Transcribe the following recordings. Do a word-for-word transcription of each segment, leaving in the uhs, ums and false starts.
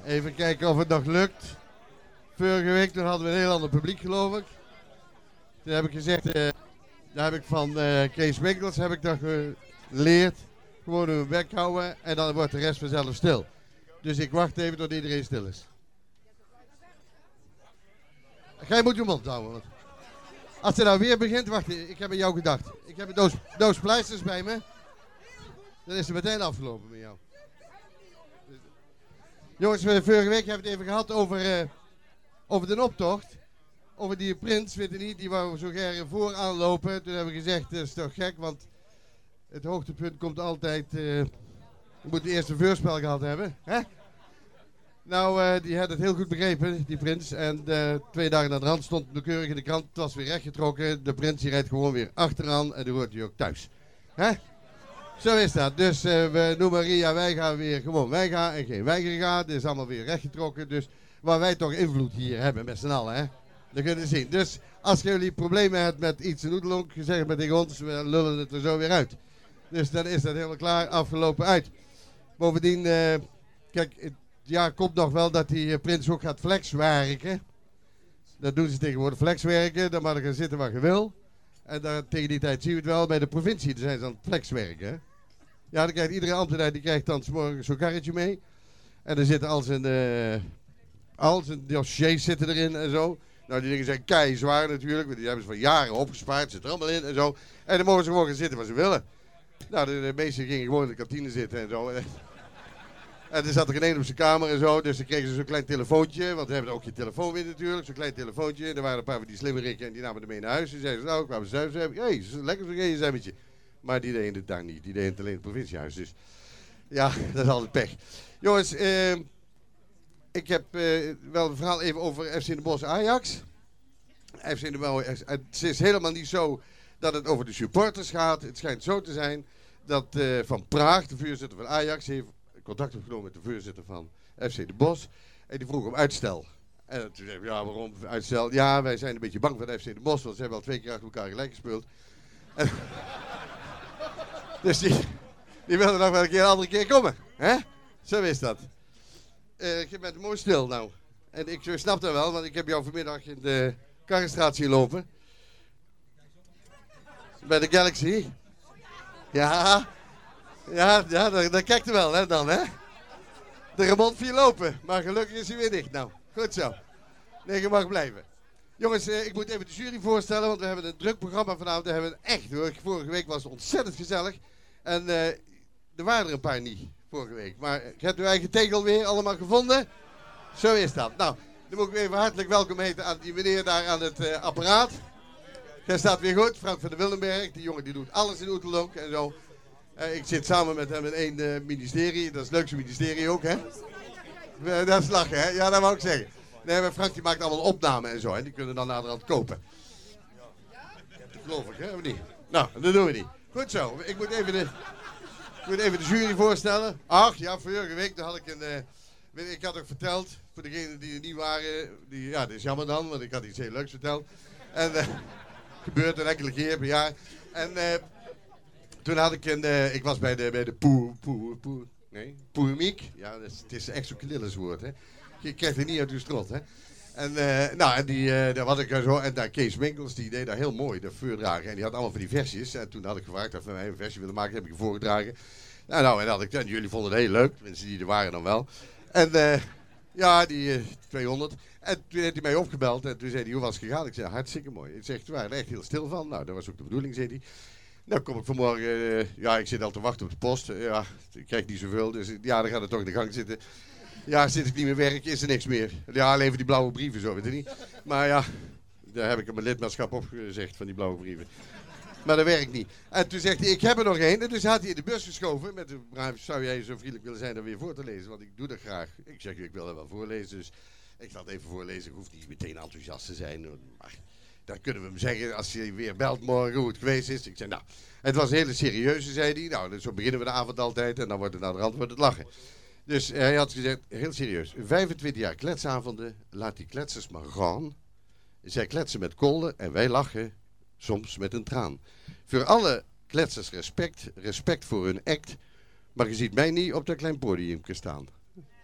Even kijken of het nog lukt. Vorige week toen hadden we een heel ander publiek, geloof ik. Toen heb ik gezegd, uh, daar heb ik van uh, Kees Winkels heb ik dat geleerd. Gewoon een bek houden en dan wordt de rest vanzelf stil. Dus ik wacht even tot iedereen stil is. Gij moet je mond houden. Want als het nou weer begint, wacht, ik heb aan jou gedacht. Ik heb een doos, doos pleisters bij me. Dan is het meteen afgelopen met jou. Jongens, vorige week hebben we het even gehad over, uh, over de optocht. Over die prins, weet je niet, die wou zo graag voor aanlopen. Toen hebben we gezegd, dat is toch gek, want het hoogtepunt komt altijd... Uh, we moeten eerst een voorspel gehad hebben. Hè? Nou, uh, die had het heel goed begrepen, die prins. En uh, twee dagen na de hand stond de keurig in de krant. Het was weer rechtgetrokken. De prins die rijdt gewoon weer achteraan en dan hoort hij ook thuis. Hè? Zo is dat. Dus uh, we noemen Ria Wijga weer gewoon Wijga en geen Wijgerga. Dit is allemaal weer rechtgetrokken. Dus waar wij toch invloed hier hebben met z'n allen, hè? Dat kunnen we zien. Dus als jullie problemen hebben met iets in Oetelonk, zeg maar tegen ons, we lullen het er zo weer uit. Dus dan is dat helemaal klaar, afgelopen uit. Bovendien, uh, kijk, het jaar komt nog wel dat die uh, prins ook gaat flexwerken. Dat doen ze tegenwoordig, flexwerken. Dan mag je gaan zitten waar je wil. En dan, tegen die tijd zien we het wel bij de provincie. Daar zijn ze aan het flexwerken. Hè? Ja, dan krijgt iedere ambtenaar die krijgt dan 's morgens zo'n karretje mee. En er zitten al zijn, uh, al zijn dossiers zitten erin en zo. Nou, die dingen zijn kei zwaar natuurlijk. Want die hebben ze van jaren opgespaard. Zit er allemaal in en zo. En dan mogen ze gewoon gaan zitten waar ze willen. Nou, de, de meesten gingen gewoon in de kantine zitten en zo. En er zat er geen een op zijn kamer en zo. Dus dan kregen ze zo'n klein telefoontje. Want we hebben ook je telefoon weer natuurlijk. Zo'n klein telefoontje. En er waren een paar van die slimmerikken en die namen er mee naar huis. En zeiden ze, nou, ik wou zuiver hebben. Hé, hey, lekker zo'n gsm'tje. Maar die deden het daar niet. Die deden het alleen in het provinciehuis. Dus ja, dat is altijd pech. Jongens, eh, ik heb eh, wel een verhaal even over F C Den Bosch Ajax. F C Den Bosch, het is helemaal niet zo dat het over de supporters gaat. Het schijnt zo te zijn dat uh, Van Praag, de voorzitter van Ajax, heeft contact opgenomen met de voorzitter van F C Den Bosch. En die vroeg om uitstel. En toen zei ik, ja, waarom uitstel? Ja, wij zijn een beetje bang voor de F C Den Bosch, want ze hebben al twee keer achter elkaar gelijk gespeeld. En dus die, die wilden nog wel een keer een andere keer komen. Hè? Zo is dat. Uh, je bent mooi stil nou. En ik snap dat wel, want ik heb jou vanmiddag in de Karrenstraat zien lopen. Bij de Galaxy. Ja, ja, ja dat, dat kijkt er wel, hè, dan, hè. De remont viel lopen, maar gelukkig is hij weer dicht. Nou, goed zo. Nee, je mag blijven. Jongens, eh, ik moet even de jury voorstellen, want we hebben een druk programma vanavond. We hebben echt, hoor. Vorige week was het ontzettend gezellig. En uh, er waren er een paar niet, vorige week. Maar je hebt uw eigen tegel weer allemaal gevonden. Zo is dat. Nou, dan moet ik even hartelijk welkom heten aan die meneer daar aan het uh, apparaat. Jij staat weer goed, Frank van der Wildenberg. Die jongen die doet alles in Oetelonk en zo. Uh, ik zit samen met hem in één uh, ministerie. Dat is het leukste ministerie ook, hè? Uh, dat is lachen, hè? Ja, dat wou ik zeggen. Nee, maar Frank die maakt allemaal opnamen en zo. En die kunnen dan naderhand kopen. Dat geloof ik, hè? Of niet? Nou, dat doen we niet. Goed zo. Ik moet even de, ik moet even de jury voorstellen. Ach, ja, vorige week had ik een... Uh, ik had ook verteld, voor degenen die er niet waren... Die, ja, dat is jammer dan, want ik had iets heel leuks verteld. En... Uh, gebeurt een enkele keer per jaar. En uh, toen had ik een... Uh, ik was bij de, bij de poe, poe, poe, nee, poemiek. Ja, dat is, het is echt zo'n knillerswoord, hè. Je krijgt er niet uit uw strot, hè. En, uh, nou, en die, uh, daar had ik zo... En daar Kees Winkels, die deed daar heel mooi, dat voordragen. En die had allemaal van die versjes. En toen had ik gevraagd of hij een versje wilde maken, heb ik hem voorgedragen. Nou, nou, en, had ik, en jullie vonden het heel leuk. Mensen die er waren dan wel. En uh, ja, die uh, tweehonderd... En toen heeft hij mij opgebeld en toen zei hij, hoe was het gegaan? Ik zei, hartstikke mooi. Ik zeg, we waren er echt heel stil van. Nou, dat was ook de bedoeling, zei hij. Nou, kom ik vanmorgen, uh, ja, ik zit al te wachten op de post. Uh, ja, ik krijg niet zoveel, dus ja, dan gaat het toch in de gang zitten. Ja, sinds ik niet meer werk, is er niks meer. Ja, alleen voor die blauwe brieven, zo, weet je niet. Maar ja, daar heb ik mijn lidmaatschap opgezegd van die blauwe brieven. Maar dat werkt niet. En toen zegt hij, ik heb er nog één. En dus had hij in de bus geschoven. Met de vraag, zou jij zo vriendelijk willen zijn om weer voor te lezen? Want ik doe dat graag. Ik zeg, ik wil dat wel voorlezen, dus... Ik zal het even voorlezen, ik hoef niet meteen enthousiast te zijn. Maar dan kunnen we hem zeggen als hij weer belt morgen hoe het geweest is. Ik zei, nou, het was een hele serieuze, zei hij. Nou, zo beginnen we de avond altijd en dan wordt het naar de rand wordt het lachen. Dus hij had gezegd, heel serieus, vijfentwintig jaar kletsavonden, laat die kletsers maar gaan. Zij kletsen met kolden en wij lachen, soms met een traan. Voor alle kletsers respect, respect voor hun act, maar je ziet mij niet op dat klein podium staan.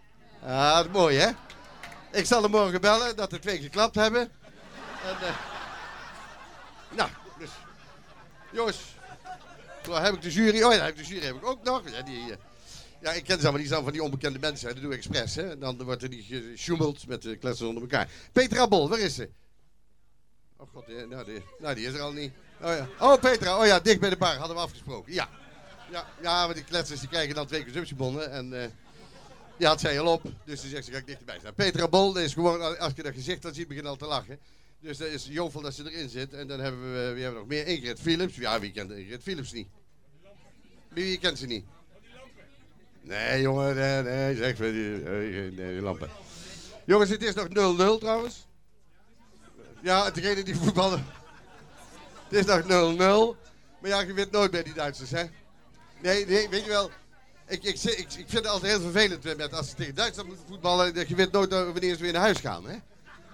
Ah, dat is mooi, hè? Ik zal hem morgen bellen dat er twee geklapt hebben. En, uh, nou, dus... Jongens, zo heb ik de jury... Oh ja, de jury heb ik ook nog. Ja, die, uh, ja ik ken ze allemaal niet van die onbekende mensen. Hè. Dat doe ik expres, hè. Dan wordt er niet gesjoemeld met de kletsen onder elkaar. Petra Bol, waar is ze? Oh god, die, nou, die, nou die is er al niet. Oh ja. Oh, Petra, oh ja, dicht bij de bar, hadden we afgesproken. Ja, ja, ja maar die kletsers die krijgen dan twee consumptiebonnen. En uh, die had zij al op, dus die zegt ze ga ik dichterbij staan. Petra Bol is gewoon, als je dat gezicht dan ziet, begint al te lachen. Dus dat is jovel dat ze erin zit. En dan hebben we, wie hebben we nog meer? Ingrid Philips. Ja, wie kent Ingrid Philips niet? Wie, wie kent ze niet? Nee, jongen, nee, nee, zeg maar, die, nee, die lampen. Jongens, het is nog nul nul trouwens. Ja, degene die voetballen. Het is nog nul nul. Maar ja, je wint nooit bij die Duitsers, hè? Nee, nee, weet je wel. Ik, ik, ik, ik vind het altijd heel vervelend met als ze tegen Duitsland moeten voetballen. Dat je weet nooit wanneer ze weer naar huis gaan, hè?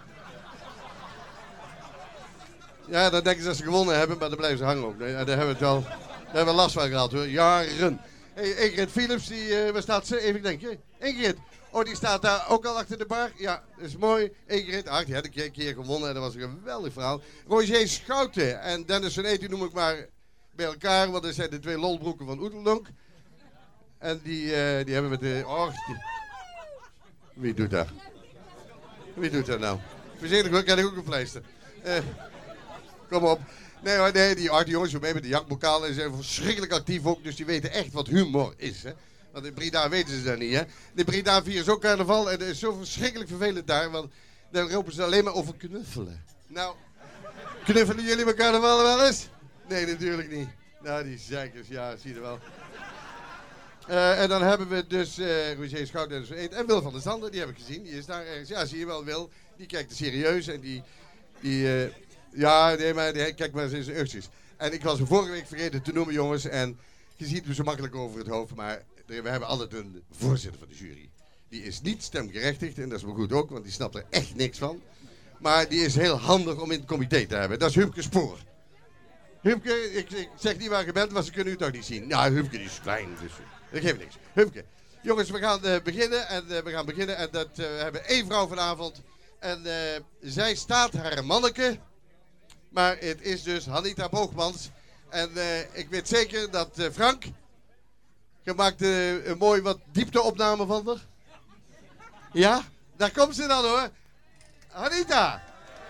Ja, dan denken ze dat ze gewonnen hebben, maar dan blijven ze hangen ook. Nee, daar hebben we het wel. Daar hebben we last van gehad, hoor. Jaren. Hey, Ingrid Philips, die, uh, waar staat ze? Even denken. Ingrid. Oh, die staat daar ook al achter de bar. Ja, dat is mooi. Ingrid, ach, die had een keer gewonnen en dat was een geweldig verhaal. Roger Schouten en Dennis van Eet, die noem ik maar bij elkaar, want dat zijn de twee lolbroeken van Oeteldonk. En die, uh, die hebben met de... Oh, die... Wie doet dat? Wie doet dat nou? Voorzichtig hoor, kan ik ook een pleister. Uh, kom op. Nee hoor, nee, die, oh, die jongens zo mee met de jachtbokalen zijn verschrikkelijk actief ook, dus die weten echt wat humor is, hè. Want in Breda weten ze dat niet, hè. In Breda vieren ze ook carnaval en het is zo verschrikkelijk vervelend daar, want dan roepen ze alleen maar over knuffelen. Nou, knuffelen jullie met carnaval wel eens? Nee, natuurlijk niet. Nou, die zeikers, ja, zie je wel. Uh, en dan hebben we dus uh, Roger Schout en Wil van der Zanden, die heb ik gezien. Die is daar ergens. Ja, zie je wel, Wil. Die kijkt er serieus en die... die uh, ja, nee, maar die, kijk maar eens in zijn oogjes. En ik was hem vorige week vergeten te noemen, jongens. En je ziet me zo makkelijk over het hoofd, maar we hebben altijd een voorzitter van de jury. Die is niet stemgerechtigd en dat is wel goed ook, want die snapt er echt niks van. Maar die is heel handig om in het comité te hebben. Dat is Huubke Spoor. Huubke, ik, ik zeg niet waar je bent, maar ze kunnen u toch niet zien. Ja, Huubke die is klein, dus dat geeft niks. Huubke. Jongens, we gaan uh, beginnen en uh, we gaan beginnen en dat, uh, we hebben één vrouw vanavond. En uh, zij staat haar manneke, maar het is dus Hanita Boogmans. En uh, ik weet zeker dat uh, Frank, je maakt uh, een mooi wat diepteopname van haar. Ja, daar komt ze dan hoor. Hanita.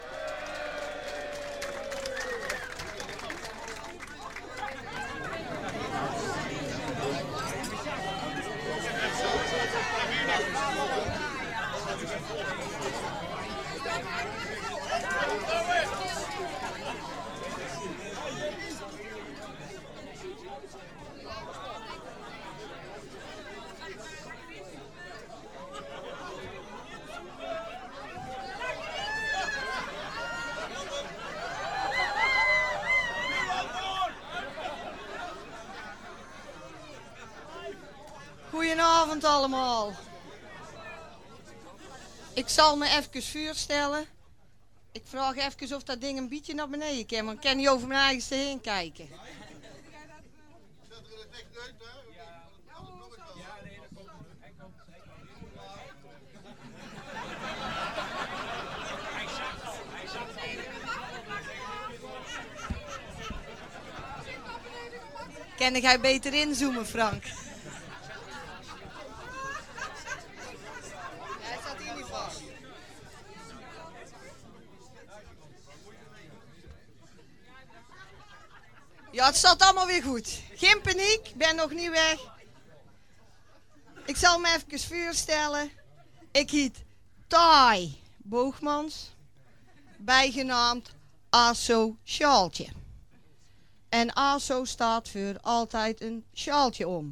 Goedenavond allemaal. Ik zal me even voorstellen. Ik vraag even of dat ding een beetje naar beneden kan, want ik kan niet over mijn eigen heen kijken. Kan jij beter inzoomen, Frank? Hij staat hier niet vast. Ja, het staat allemaal weer goed. Geen paniek, ik ben nog niet weg. Ik zal me even voorstellen. Ik heet Tai Boogmans, bijgenaamd Aso Sjaaltje. En Aso staat voor altijd een sjaaltje om.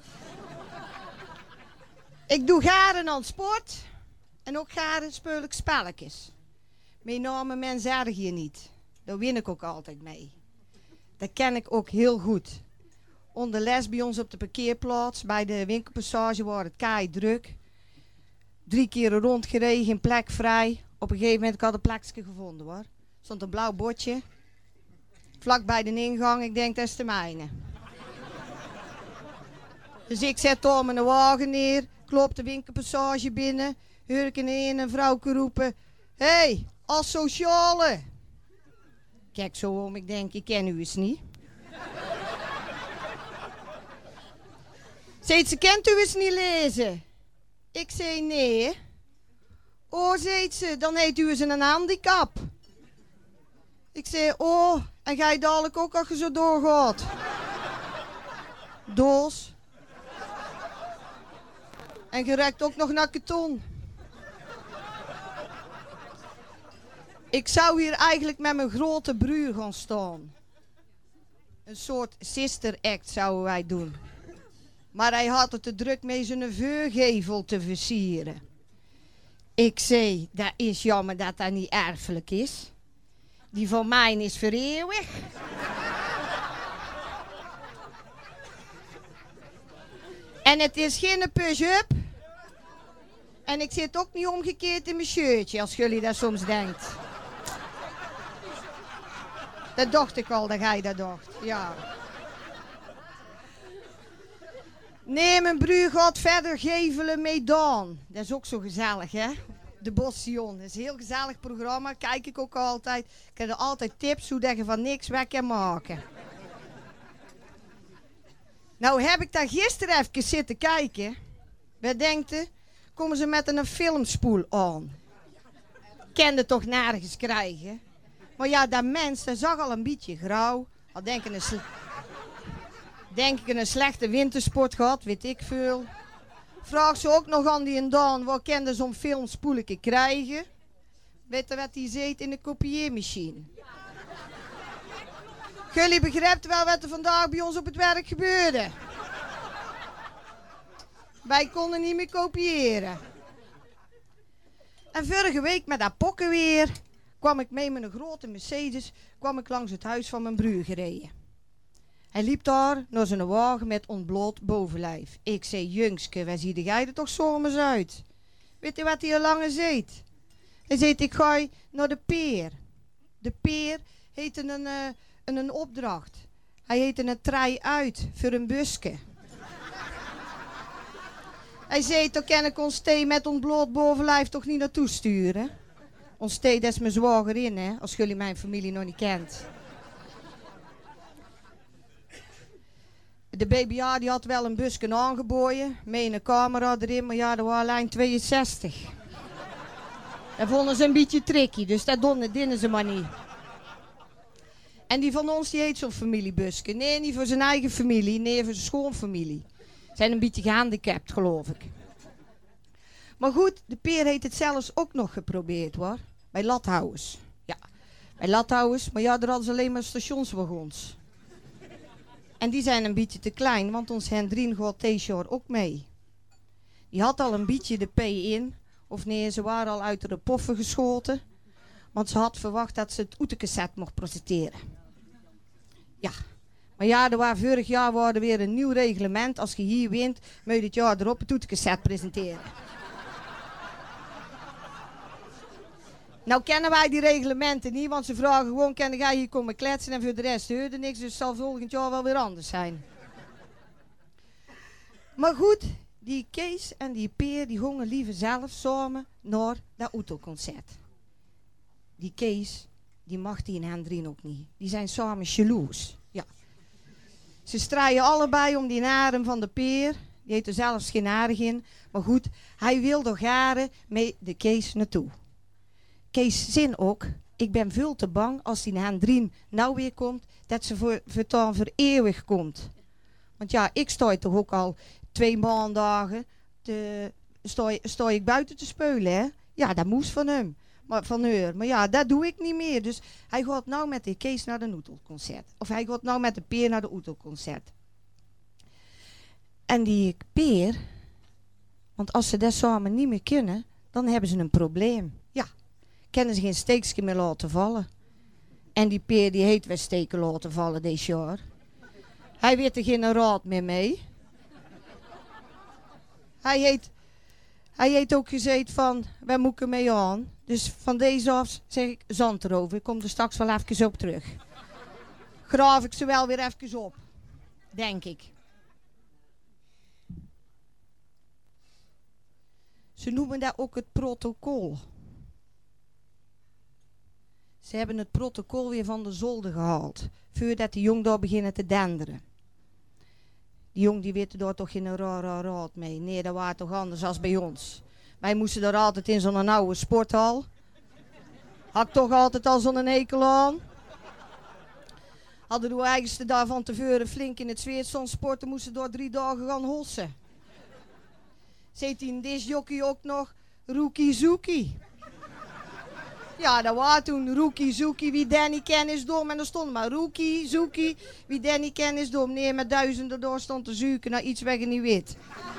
Ik doe garen aan sport en ook garen speel ik spelletjes. Mijn namen men zeg hier niet. Daar win ik ook altijd mee. Dat ken ik ook heel goed. Onder les bij ons op de parkeerplaats, bij de winkelpassage, waar het kei druk. Drie keer rondgereden, geen plek vrij. Op een gegeven moment, ik had een plekje gevonden hoor. Er stond een blauw bordje. Vlak bij de ingang, ik denk dat is de mijne. Dus ik zet daar mijn wagen neer. Klopt de winkelpassage binnen. Hoor ik een een vrouwke roepen. Hé, hey, asociale. Kijk zo om, ik denk, ik ken u eens niet. Zegt ze, kent u eens niet lezen? Ik zei, nee. Oh, zegt ze, dan heeft u eens een handicap. Ik zei, oh, en ga je dadelijk ook als je zo doorgaat? Doos. En je ruikt ook nog naar karton. Ik zou hier eigenlijk met mijn grote broer gaan staan. Een soort sister act zouden wij doen. Maar hij had het te druk mee zijn veurgevel te versieren. Ik zei, dat is jammer dat dat niet erfelijk is. Die van mij is voor eeuwig. En het is geen push-up. En ik zit ook niet omgekeerd in mijn shirtje, als jullie dat soms denkt. Dat dacht ik al, dat jij dat dacht. Ja. Nee, mijn broer gaat verder gevelen mee Dan. Dat is ook zo gezellig, hè? De Bossion. Dat is een heel gezellig programma. Kijk ik ook altijd. Ik heb er altijd tips hoe dat je van niks weg kan maken. Nou heb ik daar gisteren even zitten kijken. Wat denkt u? Komen ze met een filmspoel aan. Kende toch nergens krijgen. Maar ja, dat mens, dat zag al een beetje grauw. Al denk ik een, sle- denk ik een slechte wintersport gehad, weet ik veel. Vraag ze ook nog aan die en dan, waar kende zo'n filmspoeletje krijgen? Weet je wat die zit in de kopieermachine? Jullie begrijpen wel wat er vandaag bij ons op het werk gebeurde. Wij konden niet meer kopiëren. En vorige week met dat pokken weer kwam ik mee met een grote Mercedes kwam ik langs het huis van mijn broer gereden. Hij liep daar naar zijn wagen met ontbloot bovenlijf. Ik zei, jongske, waar zie jij er toch zomers uit? Weet je wat hij al lange zegt? Hij zegt, ik ga naar de peer. De peer heette een, uh, een, een opdracht. Hij heette een trei uit voor een busje. Hij zei, toch kan ik ons thee met ontbloot bovenlijf toch niet naartoe sturen? Ons thee, dat is mijn zwager in, hè, als jullie mijn familie nog niet kent. De B B A die had wel een busje aangeboden, mee een camera erin, maar ja, dat was lijn tweeënzestig. Dat vonden ze een beetje tricky, dus dat deden ze maar niet. En die van ons, die heet zo'n familiebusje. Nee, niet voor zijn eigen familie, nee, voor zijn schoonfamilie. Zijn een beetje gehandicapt, geloof ik. Maar goed, de peer heeft het zelfs ook nog geprobeerd, hoor. Bij Lathouwers. Ja, bij Lathouwers, maar ja, daar hadden ze alleen maar stationswagons. En die zijn een beetje te klein, want ons Hendrien gaat T-shirt ook mee. Die had al een beetje de P in. Of nee, ze waren al uit de poffen geschoten. Want ze had verwacht dat ze het oetekeset mocht presenteren. Ja, maar ja, er was vorig jaar was er weer een nieuw reglement. Als je hier wint, moet je dit jaar erop het oetekeset presenteren. Nou kennen wij die reglementen niet, want ze vragen gewoon, kan jij hier komen kletsen en voor de rest hoorde niks, dus het zal volgend jaar wel weer anders zijn. Maar goed, die Kees en die Peer, die gingen liever zelf samen naar dat autoconcert. Die Kees, die mag die en Hendrien ook niet. Die zijn samen jaloers. Ja. Ze strijden allebei om die haren van de Peer. Die heeft er zelfs geen aardig in. Maar goed, hij wil door garen met de Kees naartoe. Kees zin ook, ik ben veel te bang als die Hendrien nou weer komt, dat ze voor, voor, dan voor eeuwig komt. Want ja, ik sta toch ook al twee maandagen, te, sta, sta ik buiten te speulen, hè. Ja, dat moest van hem, maar, van haar. Maar ja, dat doe ik niet meer. Dus hij gaat nou met de Kees naar de Oetelconcert. Of hij gaat nou met de Peer naar de Oetelconcert. En die Peer, want als ze dat samen niet meer kunnen, dan hebben ze een probleem. Ja. Kunnen ze geen steekje meer laten vallen. En die Peer die heeft weer steken laten vallen dit jaar. Hij weet er geen raad meer mee. Hij heeft, hij heeft ook gezegd van, waar moet ik ermee aan? Dus van deze af zeg ik, zand erover. Ik kom er straks wel even op terug. Graaf ik ze wel weer even op. Denk ik. Ze noemen dat ook het protocol. Ze hebben het protocol weer van de zolder gehaald. Voordat die jong daar beginnen te denderen. Die jong die weet daar toch geen raar raar raad mee. Nee, dat was toch anders als bij ons. Wij moesten daar altijd in zo'n oude sporthal. Had ik toch altijd al zo'n hekel aan. Hadden we eigenste daar van tevoren flink in het zweet stond sporten, moesten door drie dagen gaan hossen. Zet in deze jockey ook nog Rookie Zoekie. Ja, dat was toen Rookie Zoekie, wie Danny kennis dom. En er stond maar Rookie Zoekie, wie Danny kennis dom. Nee, met duizenden door stond te zoeken naar iets wat je niet weet.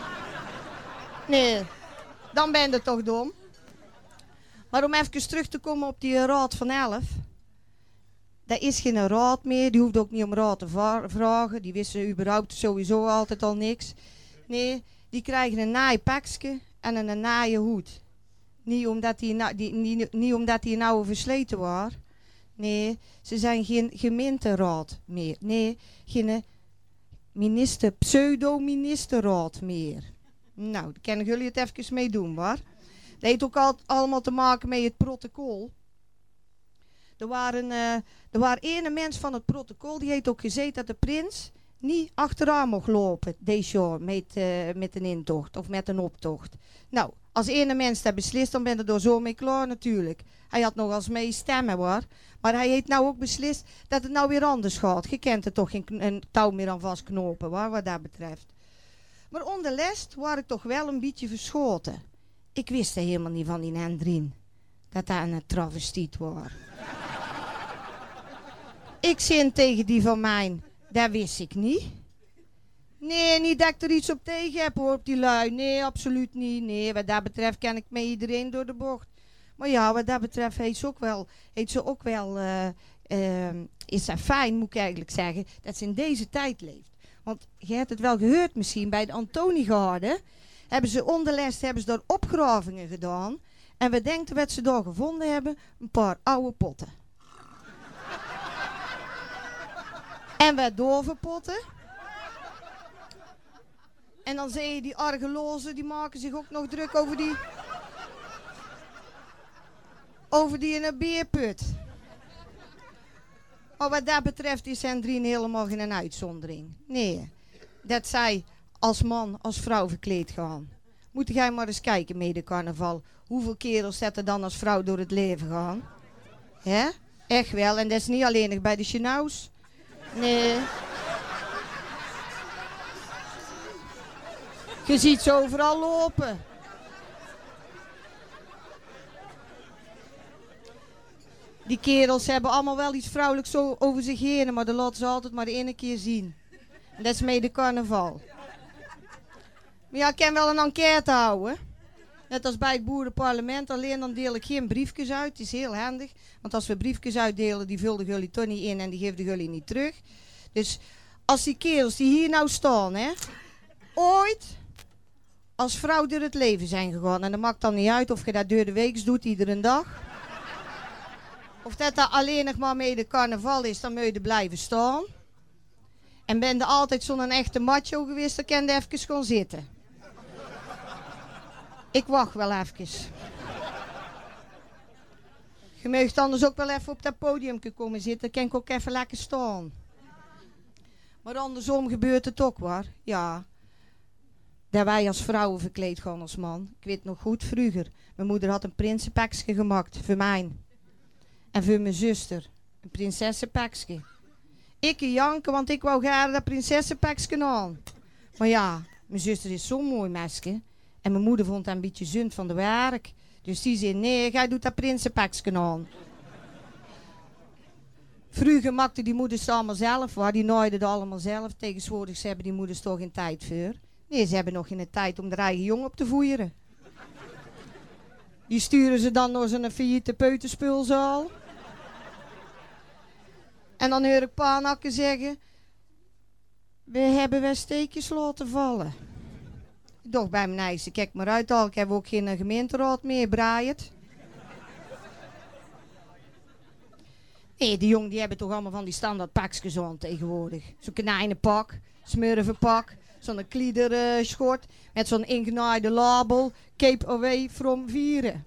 Nee, dan ben je toch dom. Maar om even terug te komen op die raad van elf. Dat is geen raad meer, die hoeft ook niet om raad te vragen. Die wisten überhaupt sowieso altijd al niks. Nee, die krijgen een naai pakje en een naaie hoed. Niet omdat die, na, die, niet, niet omdat die nou versleten waren. Nee, ze zijn geen gemeenteraad meer. Nee, geen minister, pseudo-ministerraad meer. Nou, daar kunnen jullie het even mee doen, waar? Dat heeft ook al, allemaal te maken met het protocol. Er waren, uh, er waren ene mens van het protocol, die heeft ook gezegd dat de prins niet achteraan mocht lopen deze jaar met, uh, met een intocht of met een optocht. Nou, als ene mens dat beslist, dan ben je er zo mee klaar natuurlijk. Hij had nog als mee stemmen, hoor. Maar hij heeft nou ook beslist dat het nou weer anders gaat. Je kent er toch geen een touw meer aan vastknopen, hoor, wat dat betreft. Maar onder lest was ik toch wel een beetje verschoten. Ik wist er helemaal niet van die Hendrien. Dat dat een travestiet was. Ik zin tegen die van mij, dat wist ik niet. Nee, niet dat ik er iets op tegen heb hoor, op die lui. Nee, absoluut niet. Nee, wat dat betreft ken ik met iedereen door de bocht. Maar ja, wat dat betreft heeft ze ook wel, heeft ze ook wel uh, uh, is dat fijn, moet ik eigenlijk zeggen, dat ze in deze tijd leeft. Want je hebt het wel gehoord misschien, bij de Antoniegarde hebben ze onderlest, hebben ze daar opgravingen gedaan. En we denken wat ze daar gevonden hebben, een paar oude potten. En wat dove potten. En dan zie je die argelozen, die maken zich ook nog druk over die... over die in een beerput. Maar wat dat betreft is Hendrien helemaal geen uitzondering. Nee, dat zij als man, als vrouw verkleed gaan. Moet jij maar eens kijken met de carnaval. Hoeveel kerels zetten dan als vrouw door het leven gaan? Hè? Echt wel. En dat is niet alleen nog bij de Chinous. Nee. Je ziet ze overal lopen. Die kerels hebben allemaal wel iets vrouwelijks zo over zich heen, maar dat laten ze altijd maar de ene keer zien. En dat is mee de carnaval. Maar ja, ik kan wel een enquête houden. Net als bij het boerenparlement, alleen dan deel ik geen briefjes uit. Het is heel handig, want als we briefjes uitdelen, die vulden jullie toch niet in en die geven jullie niet terug. Dus als die kerels die hier nou staan, hè, ooit als vrouw door het leven zijn gegaan, en dat maakt dan niet uit of je dat door de week doet, iedere dag. Of dat dat alleen nog maar mee de carnaval is, dan moet je blijven staan. En ben je altijd zo'n echte macho geweest, dan kan je even gewoon zitten. Ik wacht wel even. Je mag anders ook wel even op dat podium komen zitten, dan kan ik ook even lekker staan. Maar andersom gebeurt het ook, waar. Ja. Dat wij als vrouwen verkleed gaan als man. Ik weet nog goed, vroeger. Mijn moeder had een prinsenpakje gemaakt, voor mij. En voor mijn zuster, een prinsessenpakje. Ik janken, want ik wou graag dat prinsessenpakje aan. Maar ja, mijn zuster is zo'n mooi meisje. En mijn moeder vond dat een beetje zund van de werk. Dus die zei, nee, jij doet dat prinsenpakje aan. Vroeger maakte die moeders het allemaal zelf, waar die naaiden het allemaal zelf. Tegenwoordig ze hebben die moeders toch geen tijd voor. Nee, ze hebben nog geen tijd om de eigen jongen op te voeren. Die sturen ze dan naar zo'n failliete peuterspulzaal. En dan hoor ik paanakken zeggen, we hebben wel steekjes laten vallen. Ik dacht bij mijn eigen, kijk maar uit al, ik heb ook geen gemeenteraad meer, braaiet. Nee, die jongen die hebben toch allemaal van die standaard pakjes aan tegenwoordig. Zo'n konijnenpak, smurvenpak, Zo'n kliederschort met zo'n ingenaaide label. Keep away from vieren.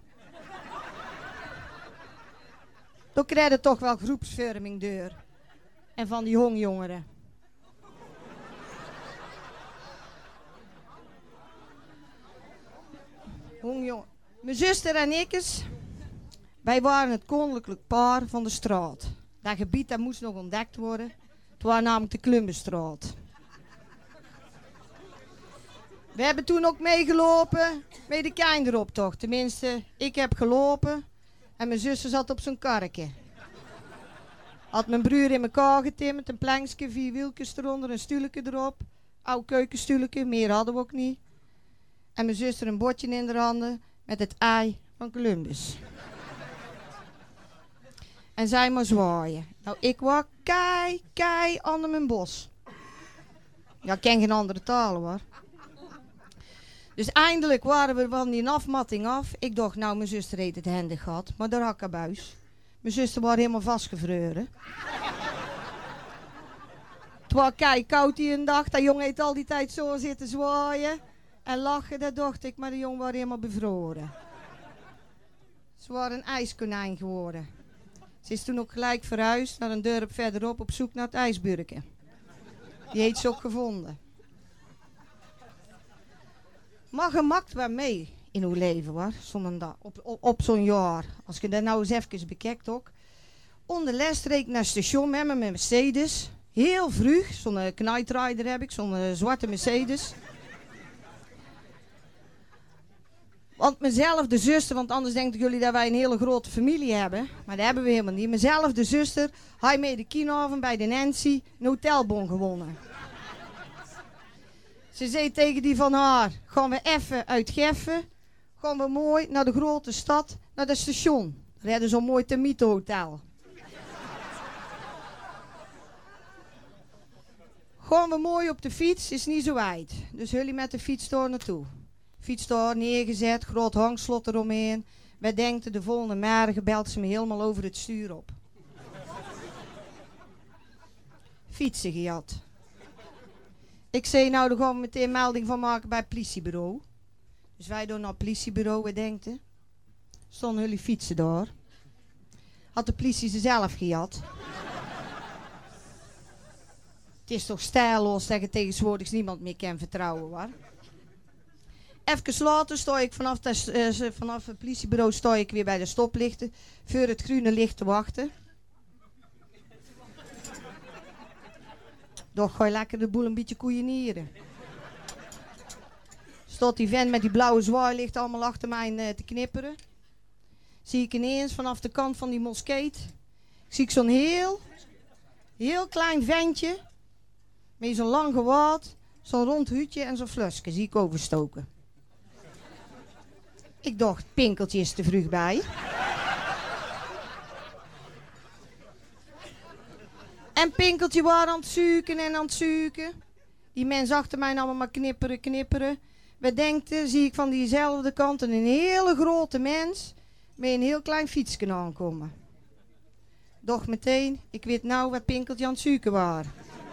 Dan krijg je toch wel groepsvorming deur. En van die hongjongeren. Hongjong. Mijn zuster en ik eens, wij waren het koninklijk paar van de straat. Dat gebied dat moest nog ontdekt worden. Het was namelijk de Klumbenstraat. We hebben toen ook meegelopen met de kinderoptocht. Tenminste, ik heb gelopen en mijn zuster zat op zo'n karretje. Had mijn broer in elkaar getimmerd, een plankje, vier wieltjes eronder, een stoeltje erop. Oud keukenstoeltje, meer hadden we ook niet. En mijn zuster een bordje in de handen met het ei van Columbus. En zij maar zwaaien. Nou, ik was kei, kei onder mijn bos. Ja, ik ken geen andere talen hoor. Dus eindelijk waren we van die afmatting af. Ik dacht, nou, mijn zuster heeft het handig gehad, maar daar had ik een buis. Mijn zuster was helemaal vastgevreuren. Het was kei koud die een dag. Dat jongen heeft al die tijd zo zitten zwaaien en lachen. Dat dacht ik, maar de jongen was helemaal bevroren. Ze waren een ijskonijn geworden. Ze is toen ook gelijk verhuisd naar een dorp verderop op zoek naar het ijsburken. Die heeft ze ook gevonden. Maar gemakt wel mee in uw leven hoor, zo'n dag, op, op, op zo'n jaar. Als je dat nou eens even bekijkt ook. Onderles reed ik naar het station met mijn Mercedes. Heel vroeg, zo'n Knight Rider heb ik, zo'n uh, zwarte Mercedes. Want mezelf, de zuster, want anders denken jullie dat wij een hele grote familie hebben. Maar dat hebben we helemaal niet. Mezelf, de zuster, hij mee de kinoavond bij de Nancy een hotelbon gewonnen. Ze zei tegen die van haar, gaan we even uit Geffen, gaan we mooi naar de grote stad, naar het station. Daar hadden zo'n mooi Termite hotel. Gaan we mooi op de fiets, is niet zo wijd. Dus jullie met de fiets daar naartoe. Fiets daar neergezet, groot hangslot eromheen. Wij denken de volgende morgen belt ze me helemaal over het stuur op. Fietsen gehad. Ik zei, nou, daar gaan we meteen melding van maken bij het politiebureau. Dus wij doen naar het politiebureau, we denken. Stonden jullie fietsen daar. Had de politie ze zelf gehad. Het is toch stijlloos dat je tegenwoordig niemand meer kan vertrouwen, hoor. Even later sta ik vanaf, de, uh, vanaf het politiebureau sta ik weer bij de stoplichten. Voor het groene licht te wachten. Doch ga je lekker de boel een beetje koeienieren. Stond die vent met die blauwe zwaailicht allemaal achter mij uh, te knipperen. Zie ik ineens vanaf de kant van die moskeet. Zie ik zo'n heel, heel klein ventje. Met zo'n lang gewaad, zo'n rond hutje en zo'n flusje. Zie ik overstoken. Ik dacht, Pinkeltje is te vroeg bij. En Pinkeltje was aan het zoeken en aan het zoeken. Die mensen achter mij allemaal maar knipperen, knipperen. We denkten, zie ik van diezelfde kant een hele grote mens met een heel klein fietsje aankomen. Doch meteen, ik weet nou wat Pinkeltje aan het zoeken was.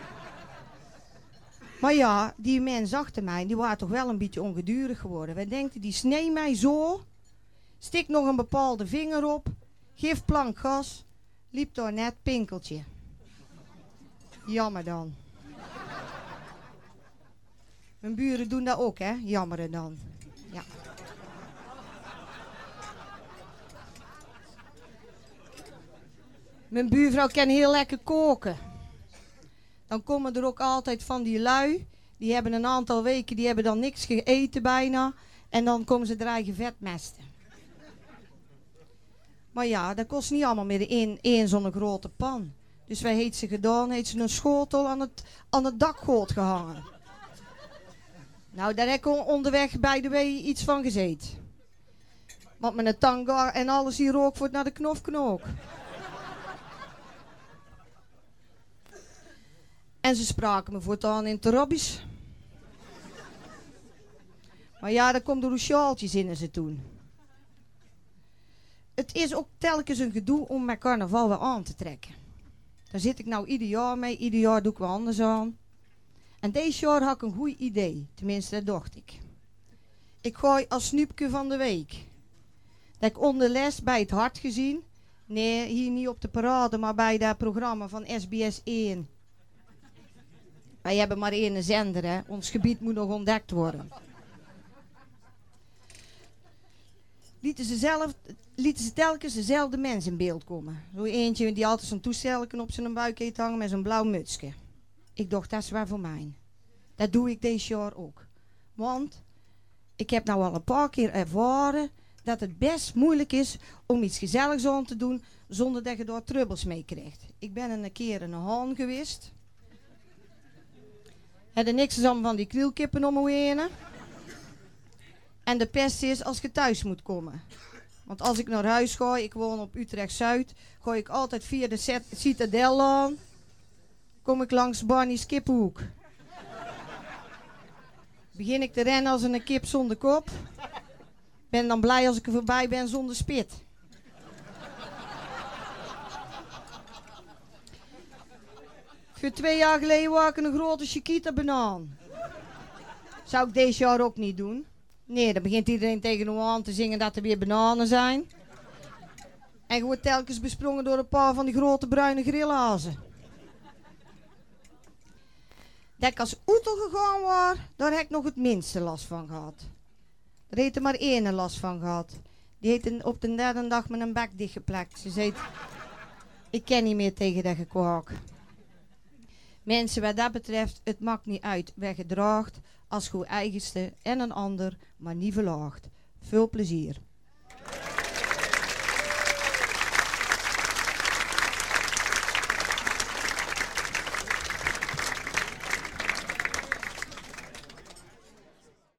Maar ja, die mens achter mij, die waren toch wel een beetje ongedurig geworden. Wij denkten, die snee mij zo, stik nog een bepaalde vinger op, geef plank gas, liep daar net Pinkeltje. Jammer dan. Mijn buren doen dat ook, hè? Jammeren dan. Ja. Mijn buurvrouw kan heel lekker koken. Dan komen er ook altijd van die lui. Die hebben een aantal weken, die hebben dan niks gegeten bijna. En dan komen ze er eigen vetmesten. Maar ja, dat kost niet allemaal meer in één zo'n grote pan. Dus wij heeft ze gedaan, heeft ze een schotel aan het, aan het dakgoot gehangen. Nou, daar heb ik onderweg bij de wee iets van gezeten. Want met een tanga en alles hier ook wordt naar de knofknook. En ze spraken me voortaan in het Arabisch. Maar ja, daar komt door de sjaaltjes in ze toen. Het is ook telkens een gedoe om mijn carnaval weer aan te trekken. Daar zit ik nou ieder jaar mee. Ieder jaar doe ik wel anders aan. En deze jaar had ik een goed idee. Tenminste, dat dacht ik. Ik gooi als snoepje van de week. Dat ik onder les bij het Hart gezien. Nee, hier niet op de parade, maar bij dat programma van S B S één. Wij hebben maar één zender, hè. Ons gebied moet nog ontdekt worden. Lieten ze, zelf, lieten ze telkens dezelfde mens in beeld komen. Zo eentje die altijd zo'n toestelken op zijn buik heeft hangen met zo'n blauw mutsje. Ik dacht, dat is waar voor mij. Dat doe ik deze jaar ook. Want ik heb nou al een paar keer ervaren dat het best moeilijk is om iets gezelligs aan te doen zonder dat je daar trubbels mee krijgt. Ik ben een keer in een haan geweest. Heb er niks aan van die krielkippen om me heen. En de pest is als je thuis moet komen. Want als ik naar huis ga, ik woon op Utrecht-Zuid, ga ik altijd via de Citadel aan. Kom ik langs Barney's Kippenhoek. Begin ik te rennen als een kip zonder kop. Ben dan blij als ik er voorbij ben zonder spit. Voor twee jaar geleden wou ik een grote Chiquita banaan. Zou ik deze jaar ook niet doen. Nee, dan begint iedereen tegen me aan te zingen dat er weer bananen zijn. En je wordt telkens besprongen door een paar van die grote bruine grillhazen. Dat ik als oetel gegaan was, daar heb ik nog het minste last van gehad. Er heeft er maar één last van gehad. Die heeft op de derde dag met een bek dichtgeplakt. Ze zei, ik ken niet meer tegen dat gekwaak. Mensen, wat dat betreft, het maakt niet uit waar je draagt, als goed eigenste en een ander, maar niet verlaagt. Veel plezier.